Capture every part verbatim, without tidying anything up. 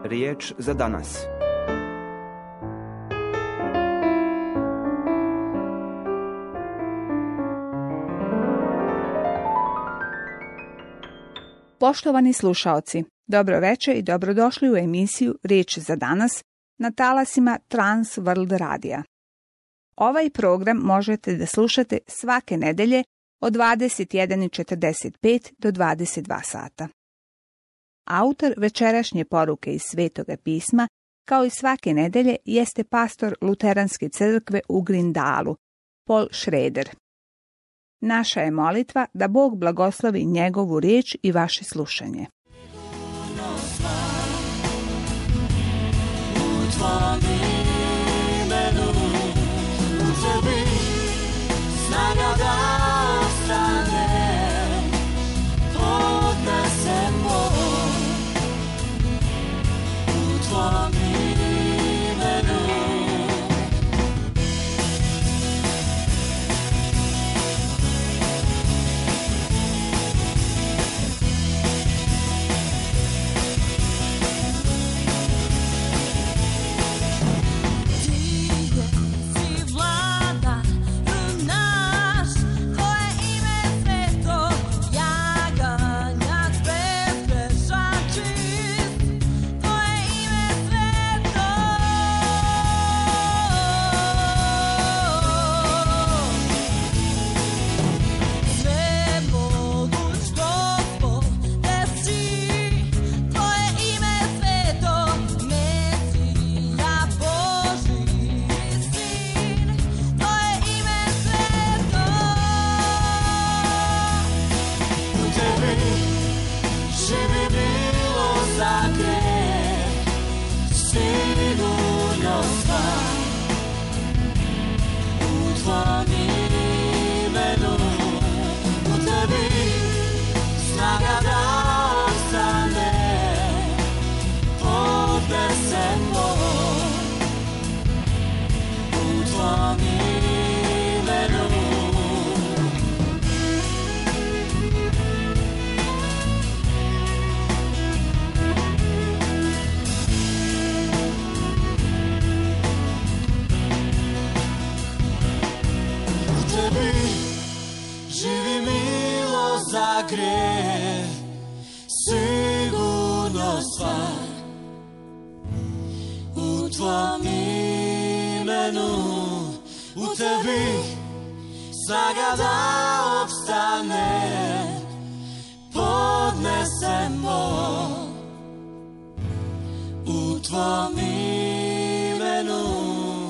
Riječ za danas. Poštovani slušaoci, dobro večer i dobrodošli u emisiju Riječ za danas na talasima Trans World Radija. Ovaj program možete da slušate svake nedelje od dvadeset jedan i četrdeset pet do dvadeset dva sata. Autor večerašnje poruke iz Svetoga pisma, kao i svake nedelje, jeste pastor Luteranske crkve u Grindalu, Paul Schrader. Naša je molitva da Bog blagoslovi njegovu riječ i vaše slušanje. Snaga da opstane, podnesemo u tvom imenu.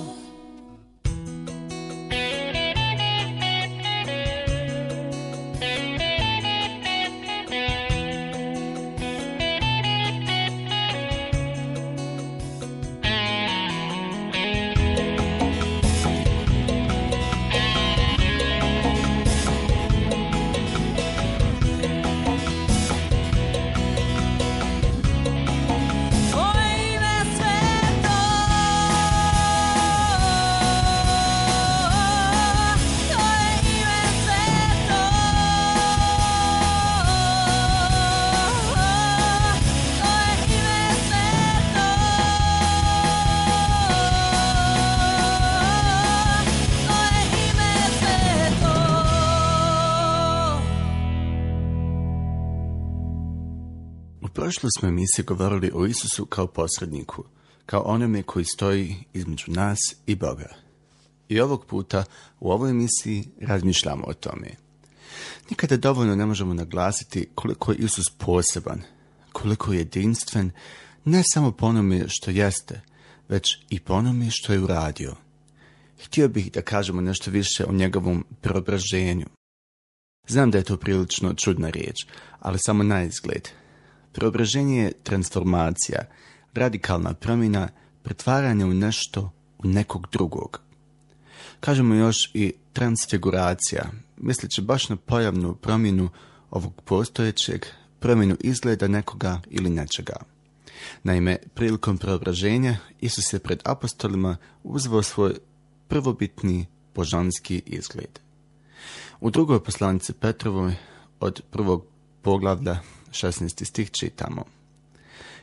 U prošloj smo emisiji govorili o Isusu kao posredniku, kao onome koji stoji između nas i Boga. I ovog puta u ovoj emisiji razmišljamo o tome. Nikada dovoljno ne možemo naglasiti koliko je Isus poseban, koliko je jedinstven, ne samo po onome što jeste, već i po onome što je uradio. Htio bih da kažemo nešto više o njegovom preobraženju. Znam da je to prilično čudna riječ, ali samo na izgled. Preobraženje je transformacija, radikalna promjena, pretvaranje u nešto, u nekog drugog. Kažemo još i transfiguracija, misleći baš na pojavnu promjenu ovog postojećeg, promjenu izgleda nekoga ili nečega. Naime, prilikom preobraženja Isus je pred apostolima uzvao svoj prvobitni božanski izgled. U drugoj poslanici Petrovoj od prvog poglavlja šesnaesti stih čitamo: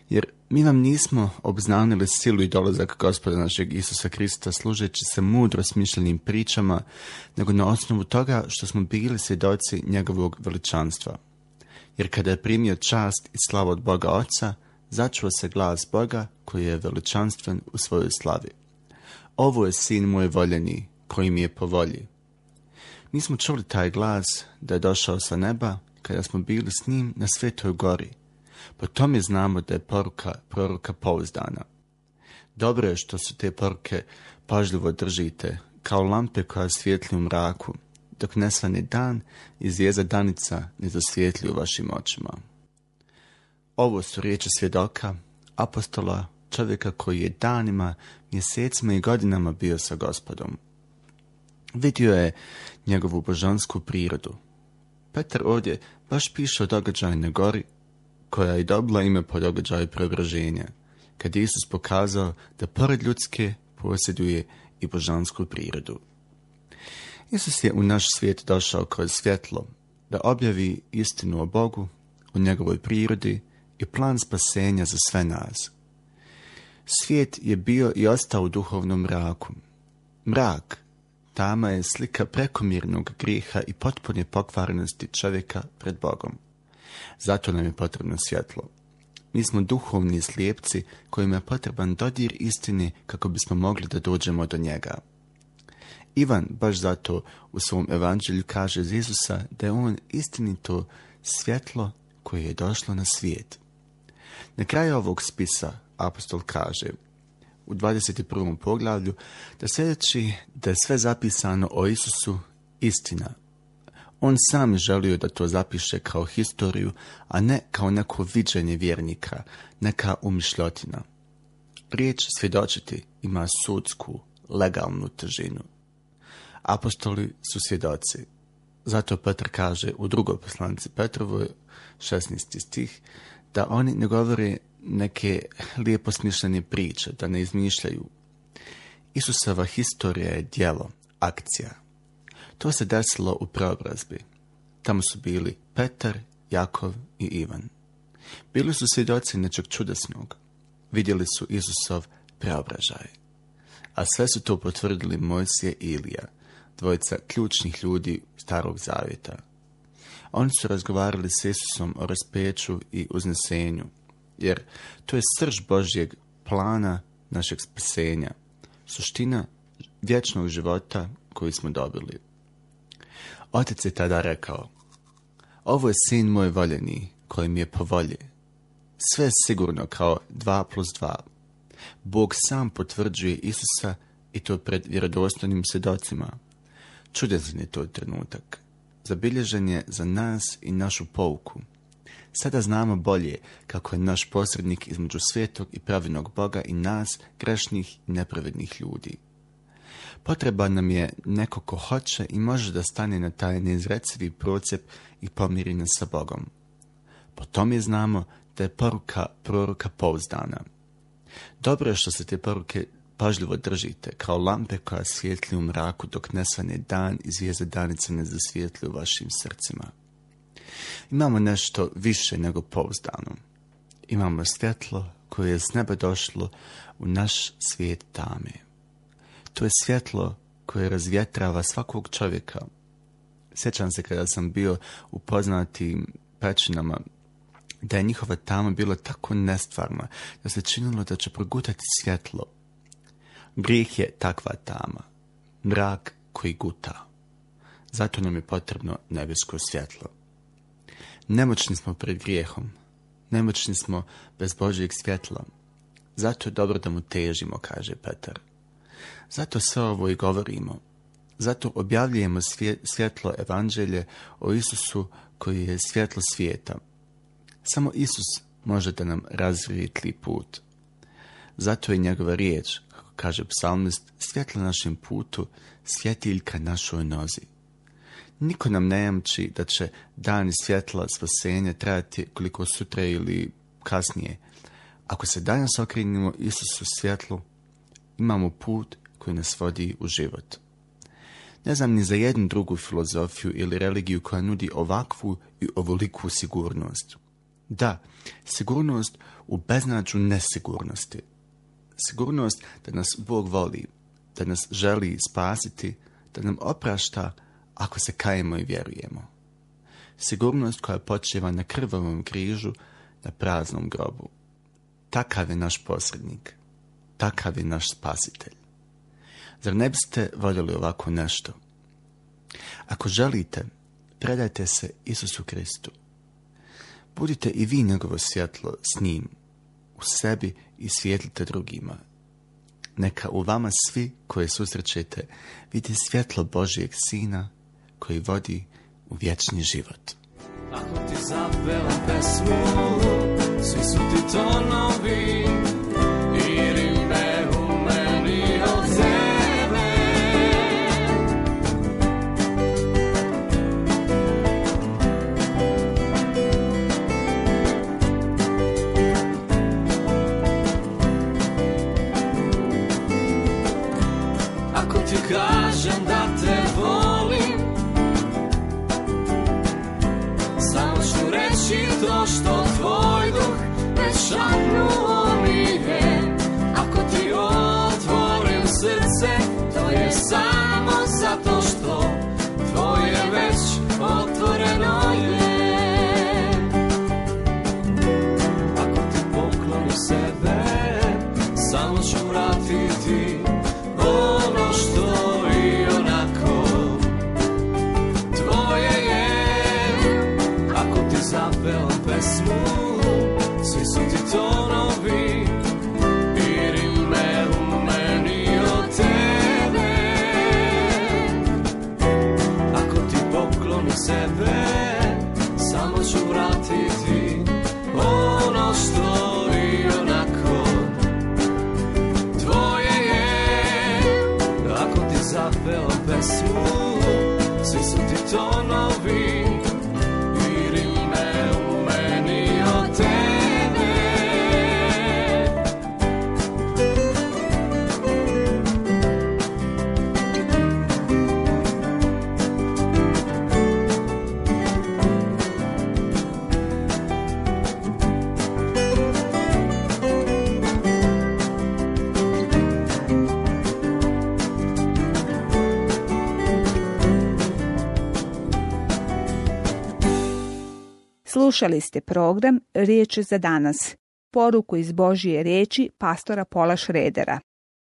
Jer mi vam nismo obznanili silu i dolazak Gospoda našeg Isusa Krista služeći se mudro smišljenim pričama, nego na osnovu toga što smo bili svjedoci njegovog veličanstva. Jer kada je primio čast i slavu od Boga Oca, začuo se glas Boga koji je veličanstven u svojoj slavi. Ovo je sin moj voljeni, koji mi je po volji. Mi smo čuli taj glas da je došao sa neba kada smo bili s njim na Svetoj gori. Po tome znamo da je poruka proroka pouzdana. Dobro je što su te poruke pažljivo držite, kao lampe koja svijetli u mraku, dok ne svane dan i zvijezda danica ne zasvijetli u vašim očima. Ovo su riječi svjedoka, apostola, čovjeka koji je danima, mjesecima i godinama bio sa Gospodom. Vidio je njegovu božansku prirodu. Petar ovdje baš piše o događaju na gori, koja je dobila ime po događaju preobraženja, kad je Isus pokazao da pored ljudske posjeduje i božansku prirodu. Isus je u naš svijet došao kroz svjetlo, da objavi istinu o Bogu, o njegovoj prirodi i plan spasenja za sve nas. Svijet je bio i ostao u duhovnom mraku. Mrak, tama je slika prekomjernog grijeha i potpune pokvarenosti čovjeka pred Bogom. Zato nam je potrebno svjetlo. Mi smo duhovni slijepci kojima je potreban dodir istine kako bismo mogli da dođemo do njega. Ivan baš zato u svom evanđelju kaže za Isusa da je on istinito svjetlo koje je došlo na svijet. Na kraju ovog spisa apostol kaže u dvadeset prvom poglavlju da sljedeći da je sve zapisano o Isusu istina. On sam želio da to zapiše kao historiju, a ne kao neko viđenje vjernika, neka umišljotina. Riječ svjedočiti ima sudsku, legalnu težinu. Apostoli su svjedoci. Zato Petar kaže u drugoj poslanici Petrovoj, šesnaesti stih, da oni ne govore neke lijepo smišljene priče, da ne izmišljaju. Isusova historija je djelo, akcija. To se desilo u preobrazbi. Tamo su bili Petar, Jakov i Ivan. Bili su svjedoci nečeg čudesnog. Vidjeli su Isusov preobražaj. A sve su to potvrdili Mojsije i Ilija, dvojica ključnih ljudi Starog zavjeta. Oni su razgovarali s Isusom o raspeću i uznesenju, jer to je srž Božjeg plana našeg spasenja, suština vječnog života koji smo dobili. Otac je tada rekao, ovo je sin moj voljeni, koji mi je po volji. Sve je sigurno kao dva plus dva. Bog sam potvrđuje Isusa i to pred vjerodostojnim svjedocima. Čudesan je to trenutak. Zabilježen je za nas i našu pouku. Sada znamo bolje kako je naš posrednik između svetog i pravednog Boga i nas, grešnih i nepravednih ljudi. Potreban nam je neko ko hoće i može da stane na taj neizrecivi procep i pomiri nas sa Bogom. Po tome znamo da je poruka proroka pouzdana. Dobro je što se te poruke pažljivo držite, kao lampe koja svijetli u mraku dok ne svane dan i zvijezde danice ne zasvijetli u vašim srcima. Imamo nešto više nego pouzdano. Imamo svjetlo koje je s neba došlo u naš svijet tame. To je svjetlo koje razvjetrava svakog čovjeka. Sjećam se kada sam bio u poznatim pećinama, da je njihova tama bila tako nestvarna, da se činilo da će progutati svjetlo. Grijeh je takva tama, mrak koji guta. Zato nam je potrebno nebesko svjetlo. Nemoćni smo pred grijehom, nemoćni smo bez Božjeg svjetla. Zato je dobro da mu težimo, kaže Petar. Zato sve ovo i govorimo. Zato objavljujemo svjetlo evanđelje o Isusu koji je svjetlo svijeta. Samo Isus može da nam razrijetli put. Zato je njegova riječ, kako kaže psalmist, svjetlo našem putu, svjetiljka našoj nozi. Niko nam ne jamči da će dani svjetla spasenja trajati koliko sutra ili kasnije. Ako se danas okrenimo Isusu svjetlu, imamo put koji nas vodi u život. Ne znam ni za jednu drugu filozofiju ili religiju koja nudi ovakvu i ovoliku sigurnost. Da, sigurnost u beznađu nesigurnosti. Sigurnost da nas Bog voli, da nas želi spasiti, da nam oprašta ako se kajemo i vjerujemo. Sigurnost koja počiva na krvavom križu, na praznom grobu. Takav je naš posrednik. Takav je naš spasitelj. Zar ne biste voljeli ovako nešto? Ako želite, predajte se Isusu Kristu. Budite i vi njegovo svjetlo s njim, u sebi i svijetlite drugima. Neka u vama svi koje susrećete vidi svjetlo Božijeg Sina koji vodi u vječni život. Ako ti zapevam pesmu, svi su ti tonovi i rime u meni od tebe. Ako ti kažem da te volim, samo ću reći to što tvoj duh već šapnuo mi je. Ako ti otvorim srce, to je samo zato što tvoje već otvoreno je. Ako ti poklonim sebe, samo ću vratiti ono što i onako tvoje je. Ako ti zapevam pesmu, svi su ti tonovi i rime u meni od tebe. Ako ti poklonim sebe, samo ću vratiti ono što i onako tvoje je. Ako ti zapevam pesmu, svi su ti tonovi i rime u meni od tebe. Slušali ste program Riječ za danas, poruku iz Božije riječi pastora Paula Schroedera.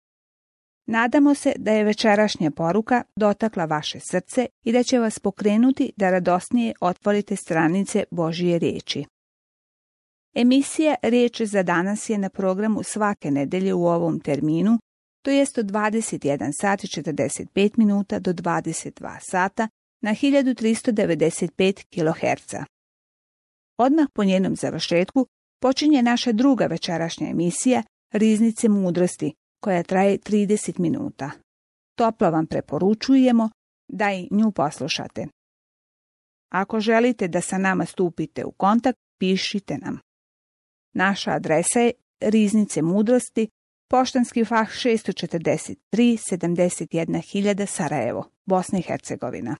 Nadamo se da je večerašnja poruka dotakla vaše srce i da će vas pokrenuti da radosnije otvorite stranice Božije riječi. Emisija Riječ za danas je na programu svake nedelje u ovom terminu, to jest od dvadeset jedan sat i četrdeset pet minuta do dvadeset dva sata na hiljadu tristo devedeset pet kiloherca. Odmah po njenom završetku počinje naša druga večerašnja emisija Riznice mudrosti, koja traje trideset minuta. Toplo vam preporučujemo da i nju poslušate. Ako želite da sa nama stupite u kontakt, pišite nam. Naša adresa je Riznice mudrosti, poštanski fah šesto četrdeset tri sedamdeset jedna hiljada Sarajevo, Bosna i Hercegovina.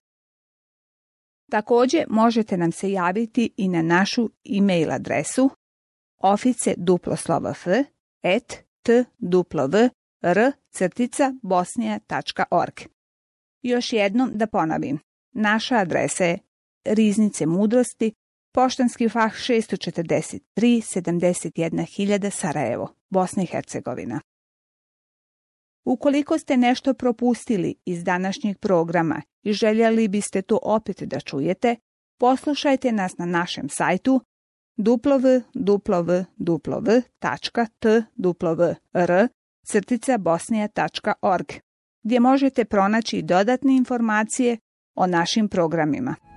Također možete nam se javiti i na našu e-mail adresu ofice duploslovf et t w r crtica bosnija tačka org. Još jednom da ponovim, naša adresa je Riznice mudrosti, poštanski fah šesto četrdeset tri sedamdeset jedna hiljada Sarajevo, Bosna i Hercegovina. Ukoliko ste nešto propustili iz današnjeg programa i željeli biste to opet da čujete, poslušajte nas na našem sajtu w w w tačka t w r crtica bosnija tačka org, gdje možete pronaći dodatne informacije o našim programima.